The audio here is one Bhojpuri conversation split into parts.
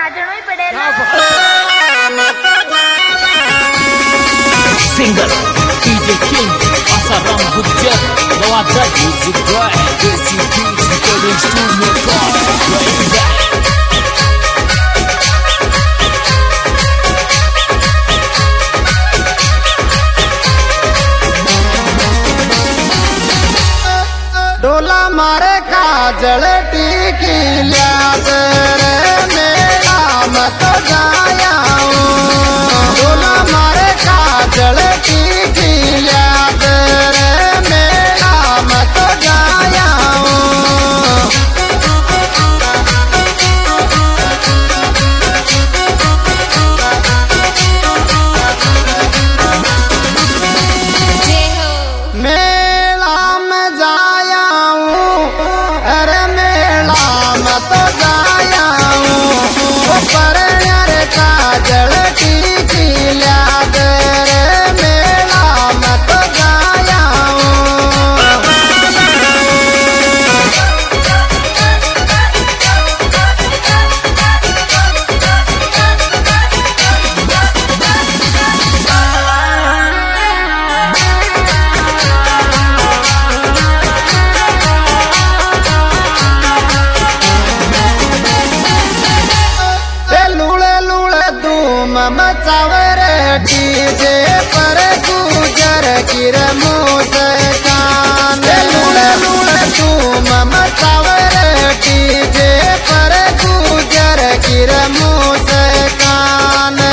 नाचनो ही पड़ेगा। Singer DJ king Asaram Gujjar Nawada music boy desi beats recording studio डोला मारे काजल टीकी लियाद रे मेरा मत गाया डोला मारे काजल टीकी लियाद रे मेरा मत गाया मेला में जाया अरे मेला मत गाया पर काजल टीकी लियाद रे मेला मत गाया मचावर डीजे पर गुजर गिर मुस्कान लूड़ लूड़ तुम मचावर डीजे पर गुजर गिर मुस्कान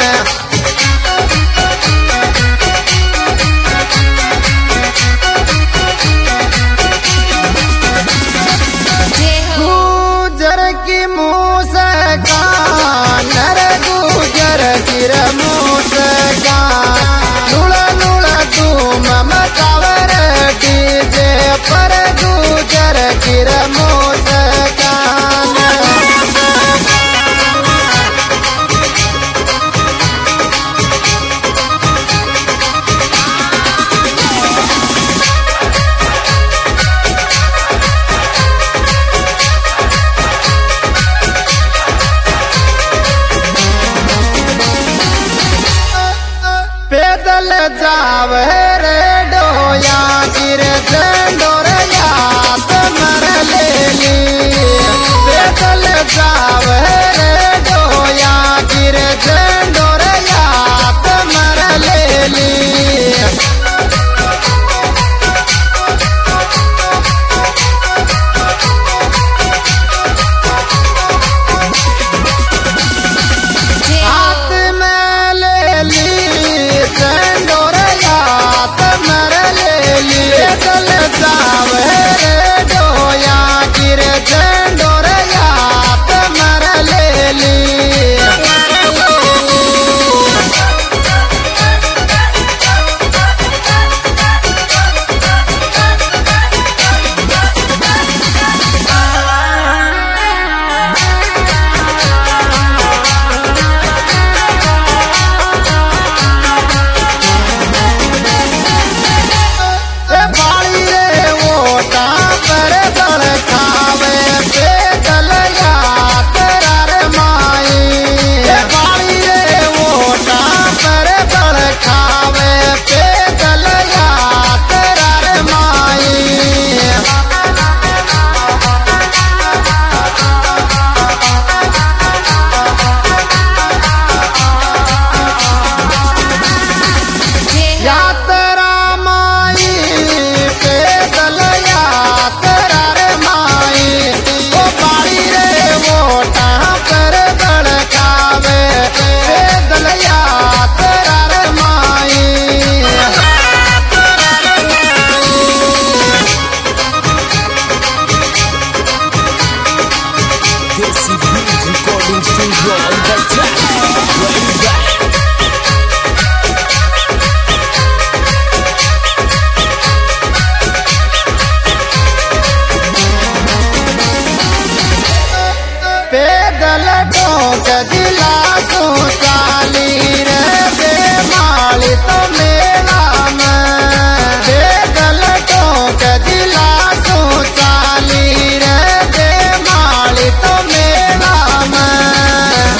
गुजर की मुस्कान गुजर गिर मुस्कान लूड़ लूड़ तुम मचावर डीजे पर गुजर गिर मुस्कान पैदल जावे रे डोया गिर डोर याद मर लेली पैदल जावे रे डोया गिर डोर याद मर लेली हाथ में ले ली डोर याद मर लेली चल जावे रे डोया गिर डोर याद मर लेली बाली रे ओटा पर दल खावे पैदल यात्रा रे माई बाली रे ओटा पर दल खावे पैदल यात्रा रे माई यात्रा माई पैदल यात्रा रे माई ओ बाड़ी रे वोटा पर दल खावे पैदल यात्रा रे माई देसी बीट्स रिकॉर्डिंग स्टूडियो अंदर पैदल ठोक दिला तो चाली रे बेमाली तो मेला में पैदल ठोक दिला तो चाली रे बेमाली तो मेला में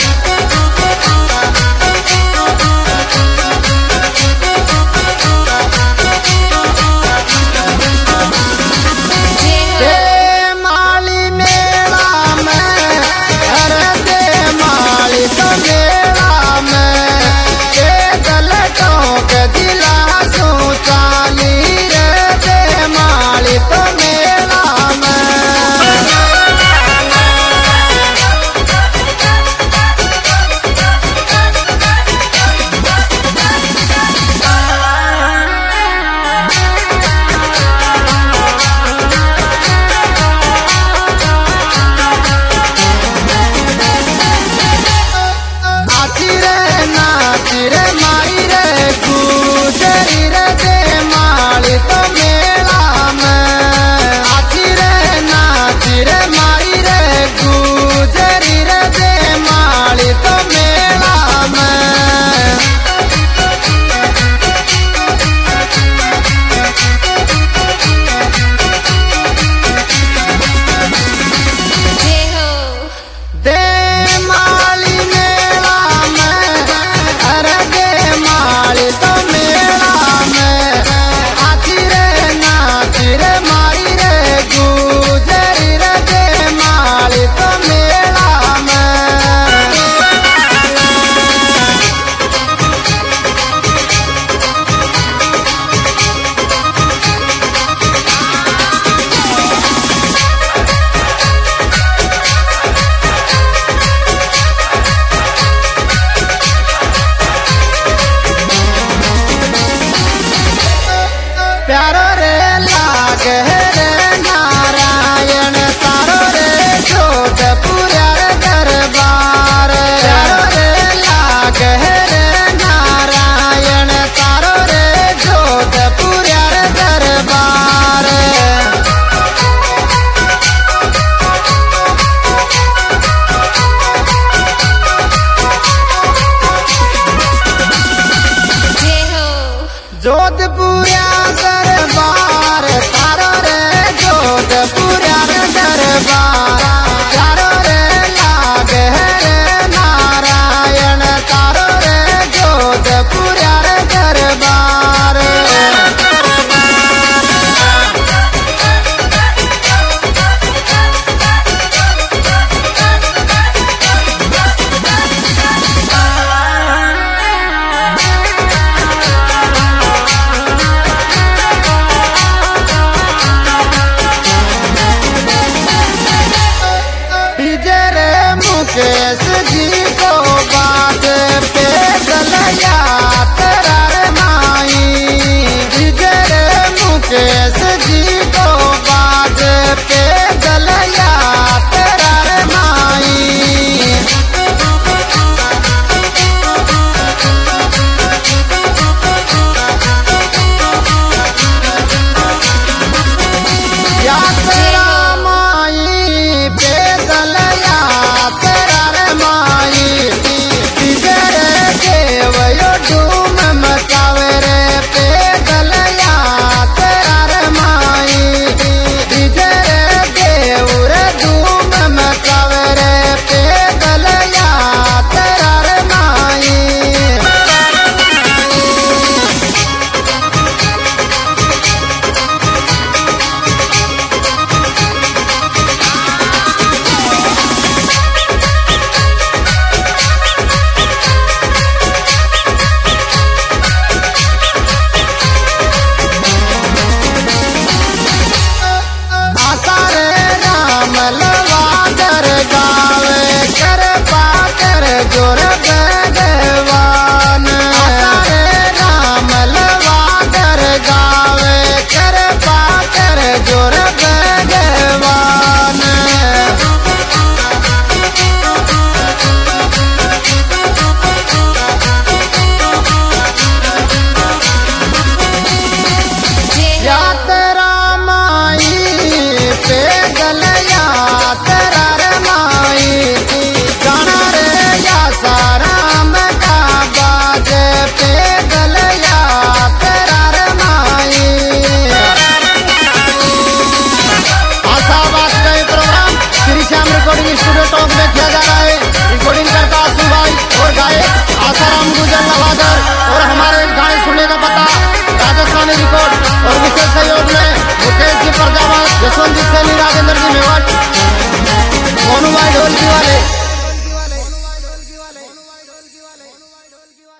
के